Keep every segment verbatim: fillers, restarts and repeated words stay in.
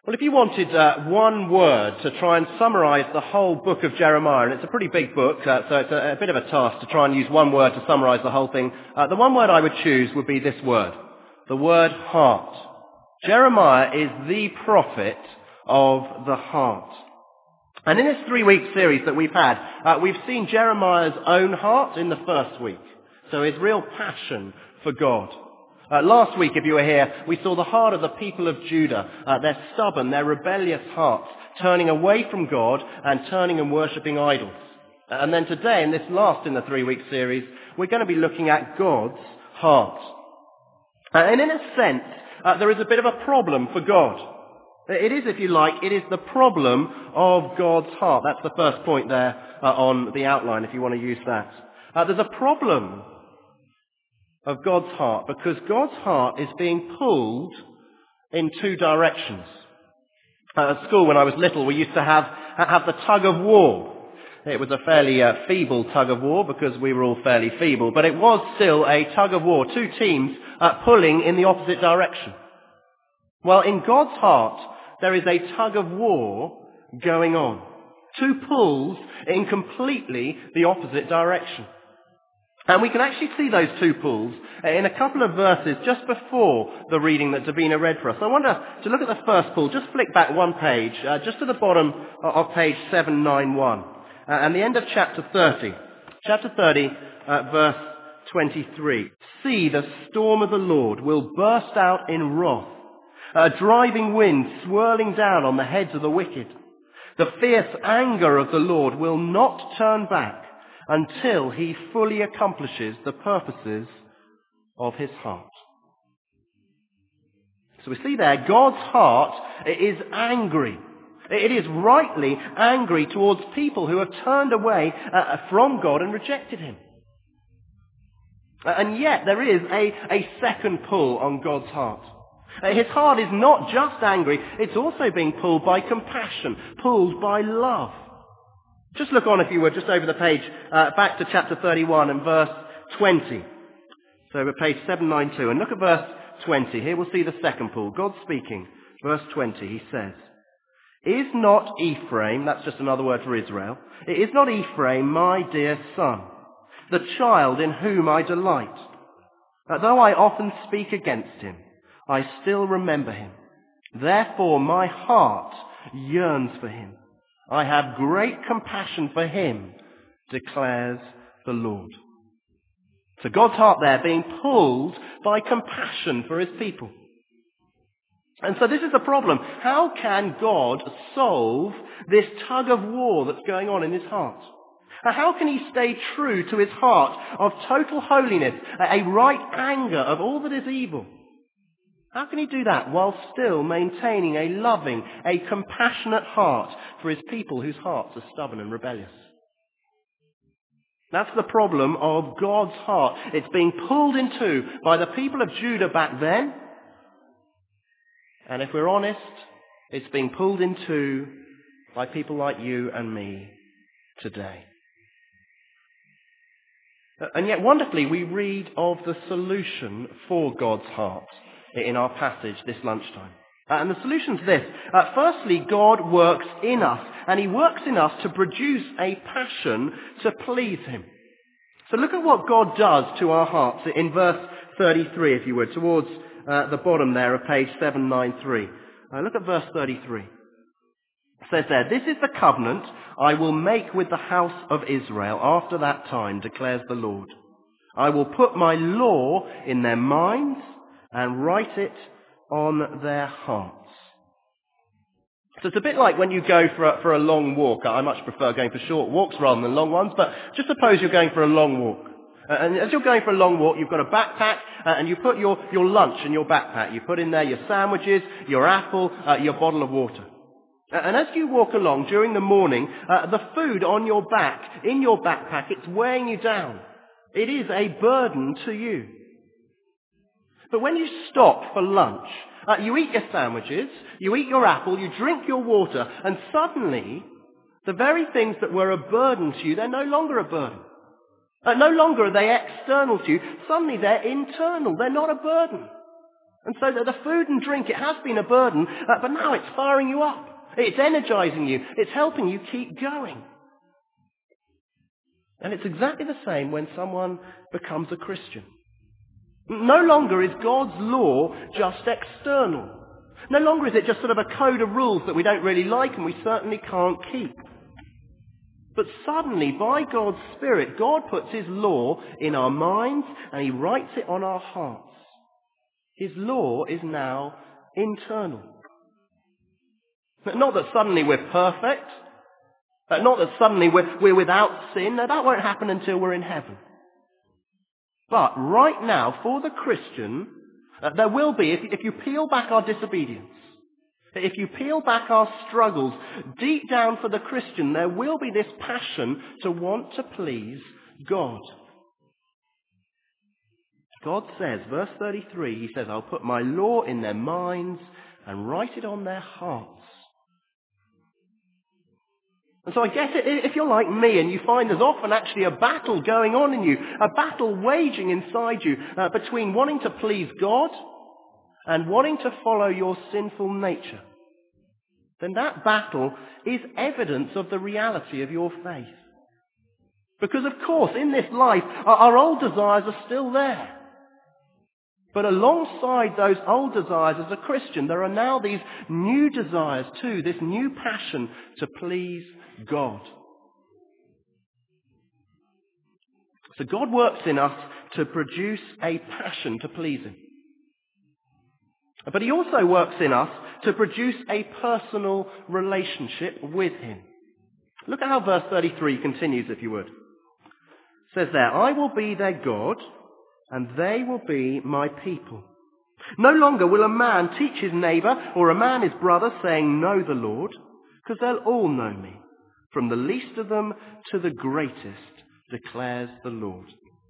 Well, if you wanted uh, one word to try and summarize the whole book of Jeremiah, and it's a pretty big book, uh, so it's a, a bit of a task to try and use one word to summarize the whole thing, uh, the one word I would choose would be this word, the word heart. Jeremiah is the prophet of the heart. And in this three-week series that we've had, uh, we've seen Jeremiah's own heart in the first week, so his real passion for God. Uh, last week, if you were here, we saw the heart of the people of Judah, uh, their stubborn, their rebellious hearts, turning away from God and turning and worshipping idols. And then today, in this last in the three-week series, we're going to be looking at God's heart. Uh, and in a sense, uh, there is a bit of a problem for God. It is, if you like, it is the problem of God's heart. That's the first point there uh, on the outline, if you want to use that. Uh, there's a problem of God's heart, because God's heart is being pulled in two directions. Uh, at school, when I was little, we used to have have the tug of war. It was a fairly uh, feeble tug of war because we were all fairly feeble, but it was still a tug of war, two teams uh, pulling in the opposite direction. Well, in God's heart, there is a tug of war going on. Two pulls in completely the opposite direction. And we can actually see those two pulls in a couple of verses just before the reading that Davina read for us. I want to look at the first pull. Just flick back one page, uh, just to the bottom of page seven ninety-one. Uh, and the end of chapter thirty. Chapter thirty, uh, verse twenty-three. See, the storm of the Lord will burst out in wrath, a driving wind swirling down on the heads of the wicked. The fierce anger of the Lord will not turn back until he fully accomplishes the purposes of his heart. So we see there, God's heart is angry. It is rightly angry towards people who have turned away uh, from God and rejected him. And yet there is a, a second pull on God's heart. His heart is not just angry, it's also being pulled by compassion, pulled by love. Just look on, if you would, just over the page, uh, back to chapter thirty-one and verse twenty. So over page seven ninety-two. And look at verse twenty. Here we'll see the second pull. God speaking. Verse twenty, he says, Is not Ephraim, that's just another word for Israel, is not Ephraim my dear son, the child in whom I delight? That though I often speak against him, I still remember him. Therefore my heart yearns for him. I have great compassion for him, declares the Lord. So God's heart there being pulled by compassion for his people. And so this is the problem. How can God solve this tug of war that's going on in his heart? How can he stay true to his heart of total holiness, a right anger of all that is evil? How can he do that while still maintaining a loving, a compassionate heart for his people whose hearts are stubborn and rebellious? That's the problem of God's heart. It's being pulled in two by the people of Judah back then. And if we're honest, it's being pulled in two by people like you and me today. And yet wonderfully we read of the solution for God's heart in our passage this lunchtime. Uh, and the solution's this. Uh, firstly, God works in us, and he works in us to produce a passion to please him. So look at what God does to our hearts in verse thirty-three, if you would, towards uh, the bottom there of page seven ninety-three. Uh, look at verse thirty-three. It says there, This is the covenant I will make with the house of Israel after that time, declares the Lord. I will put my law in their minds and write it on their hearts. So it's a bit like when you go for a, for a long walk. I much prefer going for short walks rather than long ones, but just suppose you're going for a long walk. Uh, and as you're going for a long walk, you've got a backpack, uh, and you put your, your lunch in your backpack. You put in there your sandwiches, your apple, uh, your bottle of water. Uh, and as you walk along during the morning, uh, the food on your back, in your backpack, it's weighing you down. It is a burden to you. But when you stop for lunch, uh, you eat your sandwiches, you eat your apple, you drink your water, and suddenly the very things that were a burden to you, they're no longer a burden. Uh, no longer are they external to you. Suddenly they're internal. They're not a burden. And so that the food and drink, it has been a burden, uh, but now it's firing you up. It's energizing you. It's helping you keep going. And it's exactly the same when someone becomes a Christian. No longer is God's law just external. No longer is it just sort of a code of rules that we don't really like and we certainly can't keep. But suddenly, by God's Spirit, God puts his law in our minds and he writes it on our hearts. His law is now internal. Not that suddenly we're perfect. Not that suddenly we're, we're without sin. No, that won't happen until we're in heaven. But right now, for the Christian, uh, there will be, if, if you peel back our disobedience, if you peel back our struggles, deep down for the Christian, there will be this passion to want to please God. God says, verse thirty-three, he says, I'll put my law in their minds and write it on their hearts. And so I guess if you're like me and you find there's often actually a battle going on in you, a battle waging inside you uh, between wanting to please God and wanting to follow your sinful nature, then that battle is evidence of the reality of your faith. Because of course, in this life, our, our old desires are still there. But alongside those old desires as a Christian, there are now these new desires too, this new passion to please God. So God works in us to produce a passion to please him. But he also works in us to produce a personal relationship with him. Look at how verse thirty-three continues, if you would. It says there, I will be their God, and they will be my people. No longer will a man teach his neighbour or a man his brother, saying, know the Lord, because they'll all know me, from the least of them to the greatest, declares the Lord.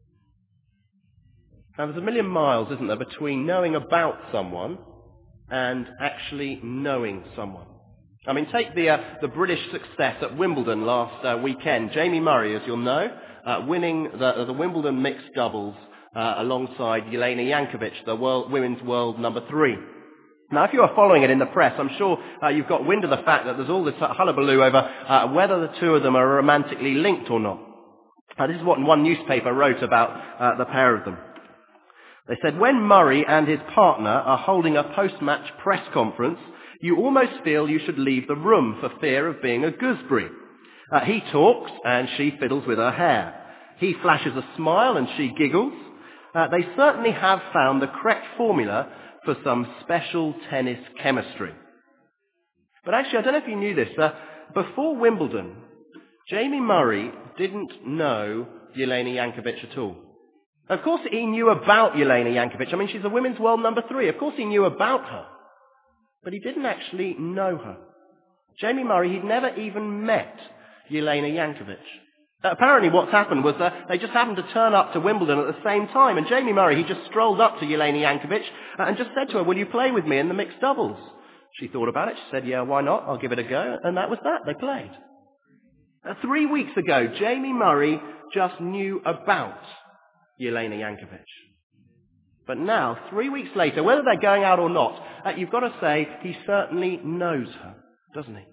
Now there's a million miles, isn't there, between knowing about someone and actually knowing someone. I mean, take the uh, the British success at Wimbledon last uh, weekend. Jamie Murray, as you'll know, uh, winning the, the Wimbledon mixed doubles uh, alongside Jelena Jankovic, the world, women's world number three. Now, if you are following it in the press, I'm sure uh, you've got wind of the fact that there's all this hullabaloo over uh, whether the two of them are romantically linked or not. Uh, this is what one newspaper wrote about uh, the pair of them. They said, when Murray and his partner are holding a post-match press conference, you almost feel you should leave the room for fear of being a gooseberry. Uh, he talks and she fiddles with her hair. He flashes a smile and she giggles. Uh, they certainly have found the correct formula for some special tennis chemistry. But actually, I don't know if you knew this. Uh, before Wimbledon, Jamie Murray didn't know Jelena Jankovic at all. Of course he knew about Jelena Jankovic. I mean, she's the women's world number three. Of course he knew about her. But he didn't actually know her. Jamie Murray, he'd never even met Jelena Jankovic. Uh, apparently what's happened was uh, they just happened to turn up to Wimbledon at the same time. And Jamie Murray, he just strolled up to Jelena Jankovic uh, and just said to her, will you play with me in the mixed doubles? She thought about it. She said, yeah, why not? I'll give it a go. And that was that. They played. Uh, three weeks ago, Jamie Murray just knew about Jelena Jankovic. But now, three weeks later, whether they're going out or not, uh, you've got to say he certainly knows her, doesn't he?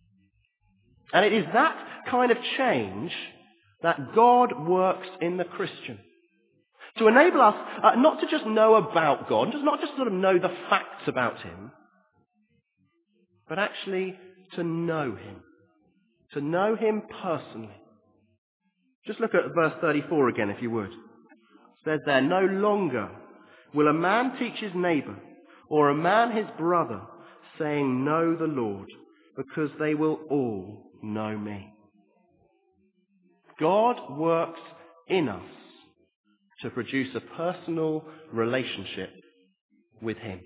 And it is that kind of change that God works in the Christian. To enable us uh, not to just know about God, just not just sort of know the facts about him, but actually to know him. To know him personally. Just look at verse thirty-four again, if you would. It says there, no longer will a man teach his neighbour or a man his brother, saying, know the Lord, because they will all know me. God works in us to produce a personal relationship with him.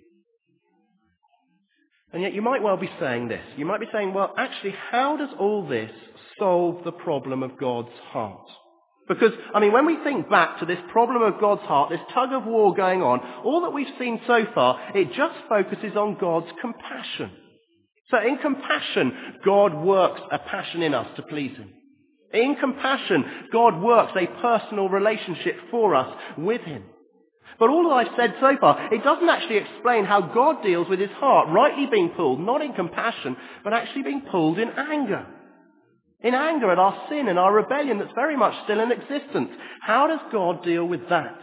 And yet you might well be saying this. You might be saying, well, actually, how does all this solve the problem of God's heart? Because, I mean, when we think back to this problem of God's heart, this tug of war going on, all that we've seen so far, it just focuses on God's compassion. So in compassion, God works a passion in us to please him. In compassion, God works a personal relationship for us with him. But all that I've said so far, it doesn't actually explain how God deals with his heart, rightly being pulled, not in compassion, but actually being pulled in anger. In anger at our sin and our rebellion that's very much still in existence. How does God deal with that?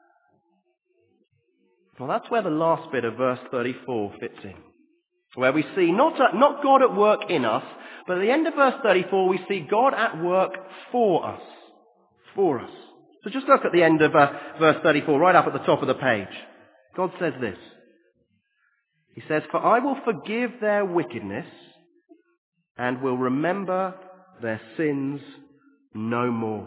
Well, that's where the last bit of verse thirty-four fits in. Where we see not, uh, not God at work in us, but at the end of verse thirty-four we see God at work for us. For us. So just look at the end of uh, verse thirty-four, right up at the top of the page. God says this. He says, "For I will forgive their wickedness and will remember their sins no more."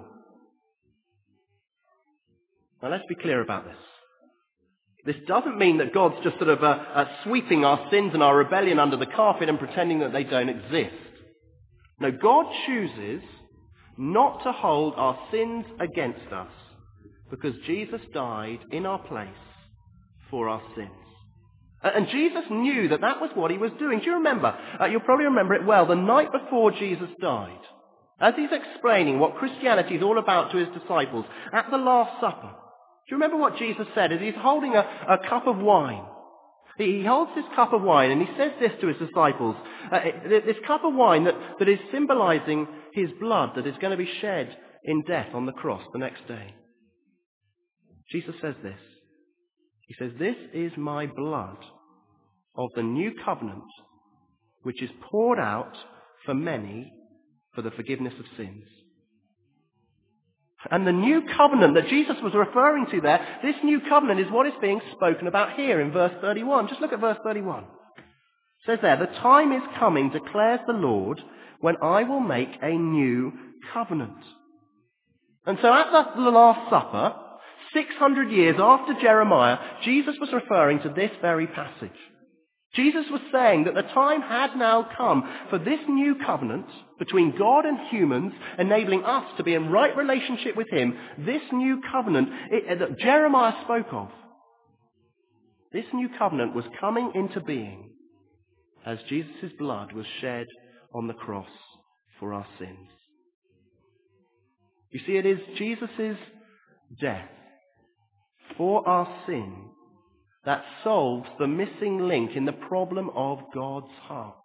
Now let's be clear about this. This doesn't mean that God's just sort of uh, uh, sweeping our sins and our rebellion under the carpet and pretending that they don't exist. No, God chooses not to hold our sins against us because Jesus died in our place for our sins. And Jesus knew that that was what he was doing. Do you remember? Uh, you'll probably remember it well. The night before Jesus died, as he's explaining what Christianity is all about to his disciples at the Last Supper, do you remember what Jesus said as he's holding a, a cup of wine? He, he holds this cup of wine and he says this to his disciples. Uh, this cup of wine that, that is symbolizing his blood that is going to be shed in death on the cross the next day. Jesus says this. He says, "This is my blood of the new covenant, which is poured out for many for the forgiveness of sins." And the new covenant that Jesus was referring to there, this new covenant is what is being spoken about here in verse thirty-one. Just look at verse thirty-one. It says there, "The time is coming, declares the Lord, when I will make a new covenant." And so at the, the Last Supper, six hundred years after Jeremiah, Jesus was referring to this very passage. Jesus was saying that the time had now come for this new covenant between God and humans, enabling us to be in right relationship with him. This new covenant it, that Jeremiah spoke of, this new covenant was coming into being as Jesus' blood was shed on the cross for our sins. You see, it is Jesus' death for our sin that solves the missing link in the problem of God's heart.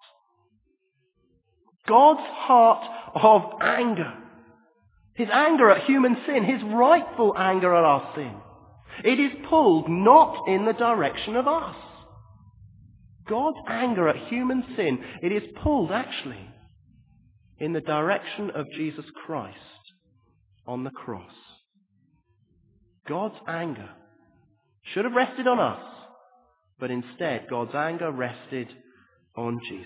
God's heart of anger. His anger at human sin, his rightful anger at our sin. It is pulled not in the direction of us. God's anger at human sin, it is pulled actually in the direction of Jesus Christ on the cross. God's anger should have rested on us, but instead God's anger rested on Jesus.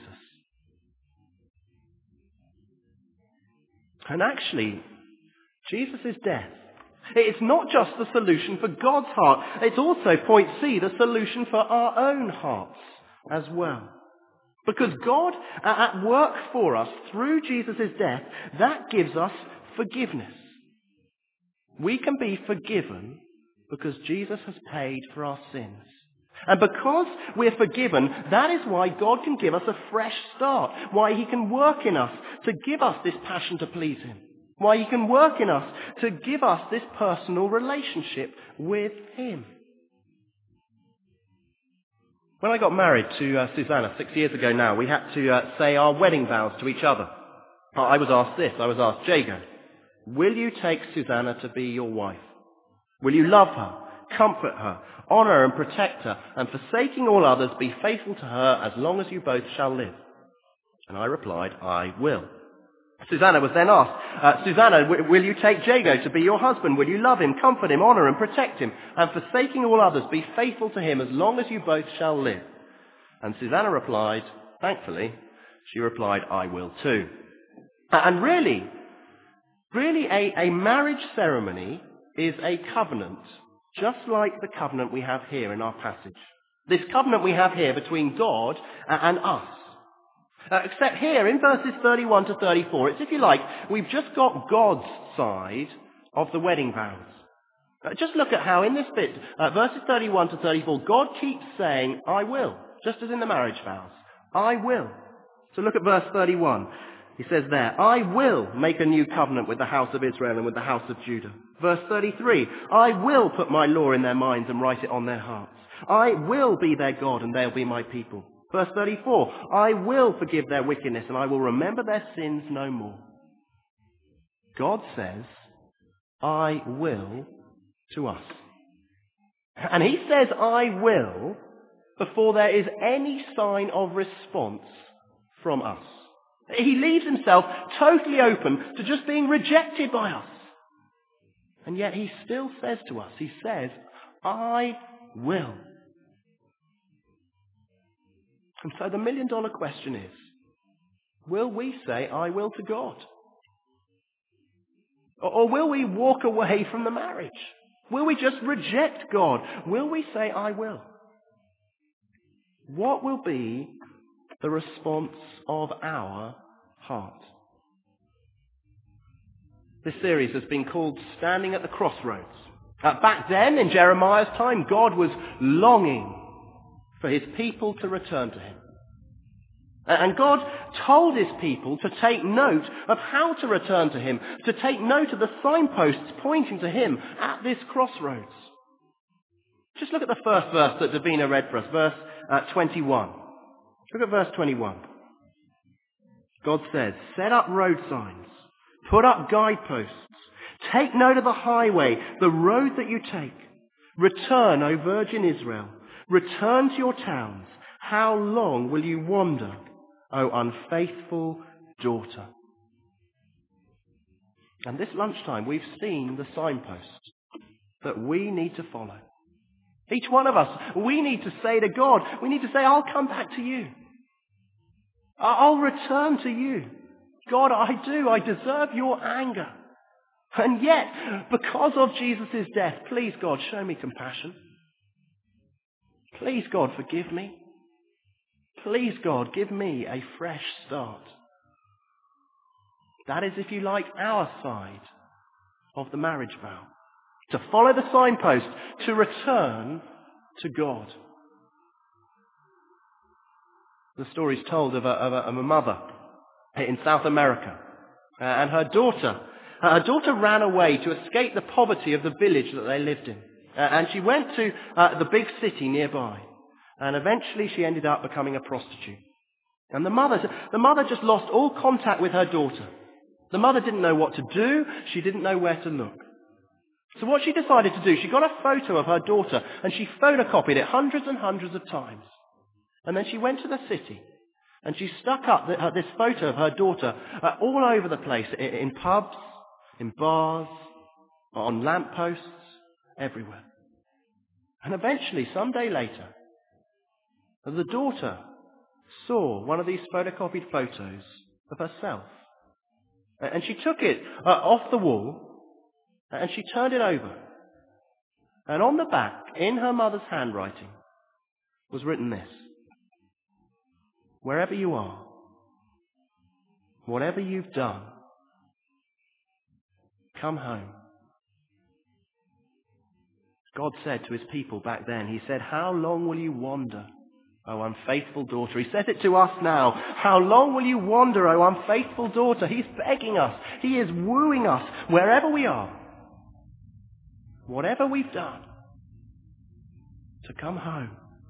And actually, Jesus' death, it's not just the solution for God's heart, it's also, point C, the solution for our own hearts as well. Because God, at work for us through Jesus' death, that gives us forgiveness. We can be forgiven because Jesus has paid for our sins. And because we're forgiven, that is why God can give us a fresh start. Why he can work in us to give us this passion to please him. Why he can work in us to give us this personal relationship with him. When I got married to uh, Susanna six years ago now, we had to uh, say our wedding vows to each other. I was asked this. I was asked, "Jago, will you take Susanna to be your wife? Will you love her, comfort her, honour and protect her, and forsaking all others, be faithful to her as long as you both shall live?" And I replied, "I will." Susanna was then asked, uh, "Susanna, w- will you take Jago to be your husband? Will you love him, comfort him, honour and protect him, and forsaking all others, be faithful to him as long as you both shall live?" And Susanna replied, thankfully, she replied, "I will too." And really, really a, a marriage ceremony is a covenant, just like the covenant we have here in our passage. This covenant we have here between God and us. Uh, except here in verses thirty-one to thirty-four, it's, if you like, we've just got God's side of the wedding vows. Uh, just look at how in this bit, uh, verses thirty-one to thirty-four, God keeps saying, "I will," just as in the marriage vows. I will. So look at verse thirty-one. He says there, I will make a new covenant with the house of Israel and with the house of Judah. Verse thirty-three, I will put my law in their minds and write it on their hearts. I will be their God and they'll be my people. Verse thirty-four, I will forgive their wickedness and I will remember their sins no more. God says, I will to us. And he says, I will, before there is any sign of response from us. He leaves himself totally open to just being rejected by us. And yet he still says to us, he says, I will. And so the million dollar question is, will we say, I will to God? Or will we walk away from the marriage? Will we just reject God? Will we say, I will? What will be the response of our heart? This series has been called Standing at the Crossroads. Uh, back then, in Jeremiah's time, God was longing for his people to return to him. And God told his people to take note of how to return to him, to take note of the signposts pointing to him at this crossroads. Just look at the first verse that Davina read for us, verse uh, twenty-one. Look at verse twenty-one. God says, set up road signs, put up guideposts, take note of the highway, the road that you take. Return, O virgin Israel, return to your towns. How long will you wander, O unfaithful daughter? And this lunchtime, we've seen the signpost that we need to follow. Each one of us, we need to say to God, we need to say, I'll come back to you. I'll return to you. God, I do. I deserve your anger. And yet, because of Jesus' death, please, God, show me compassion. Please, God, forgive me. Please, God, give me a fresh start. That is, if you like, our side of the marriage vow. To follow the signpost, to return to God. The story is told of a, of a, of a mother in South America. Uh, and her daughter, uh, her daughter ran away to escape the poverty of the village that they lived in. Uh, and she went to uh, the big city nearby. And eventually she ended up becoming a prostitute. And the mother, the mother just lost all contact with her daughter. The mother didn't know what to do. She didn't know where to look. So what she decided to do, she got a photo of her daughter and she photocopied it hundreds and hundreds of times. And then she went to the city and she stuck up the, uh, this photo of her daughter uh, all over the place, in, in pubs, in bars, on lampposts, everywhere. And eventually, some day later, the daughter saw one of these photocopied photos of herself. And she took it uh, off the wall and she turned it over. And on the back, in her mother's handwriting, was written this: wherever you are, whatever you've done, come home. God said to his people back then, he said, how long will you wander, O unfaithful daughter? He says it to us now. How long will you wander, O unfaithful daughter? He's begging us. He is wooing us wherever we are, whatever we've done, to come home.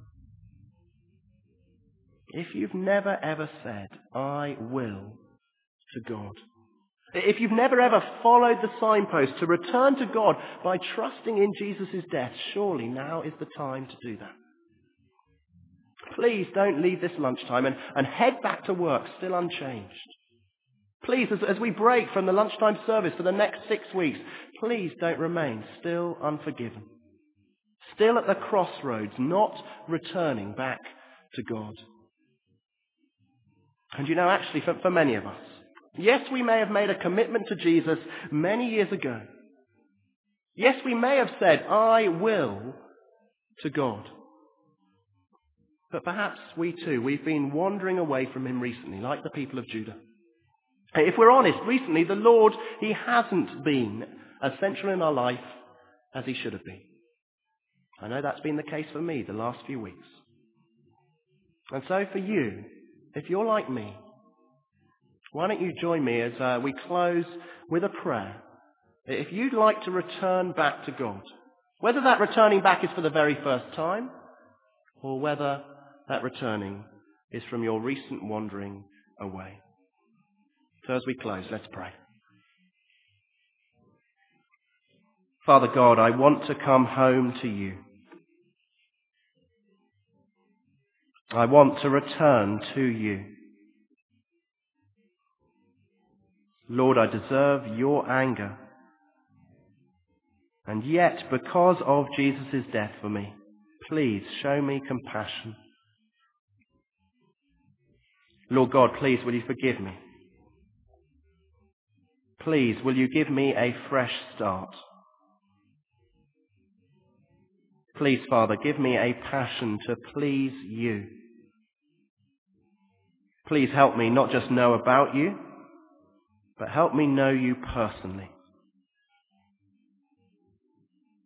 If you've never ever said, I will, to God, if you've never ever followed the signpost to return to God by trusting in Jesus' death, surely now is the time to do that. Please don't leave this lunchtime and, and head back to work still unchanged. Please, as, as we break from the lunchtime service for the next six weeks, please don't remain still unforgiven. Still at the crossroads, not returning back to God. And you know, actually, for, for many of us, yes, we may have made a commitment to Jesus many years ago. Yes, we may have said, I will, to God. But perhaps we too, we've been wandering away from him recently, like the people of Judah. If we're honest, recently the Lord, he hasn't been as central in our life as he should have been. I know that's been the case for me the last few weeks. And so for you, if you're like me, Why don't you join me as uh, we close with a prayer? If you'd like to return back to God, whether that returning back is for the very first time, or whether that returning is from your recent wandering away. So as we close, let's pray. Father God, I want to come home to you. I want to return to you. Lord, I deserve your anger. And yet, because of Jesus' death for me, please show me compassion. Lord God, please, will you forgive me? Please, will you give me a fresh start? Please, Father, give me a passion to please you. Please help me not just know about you, but help me know you personally.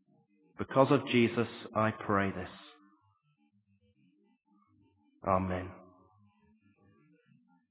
Because of Jesus, I pray this. Amen.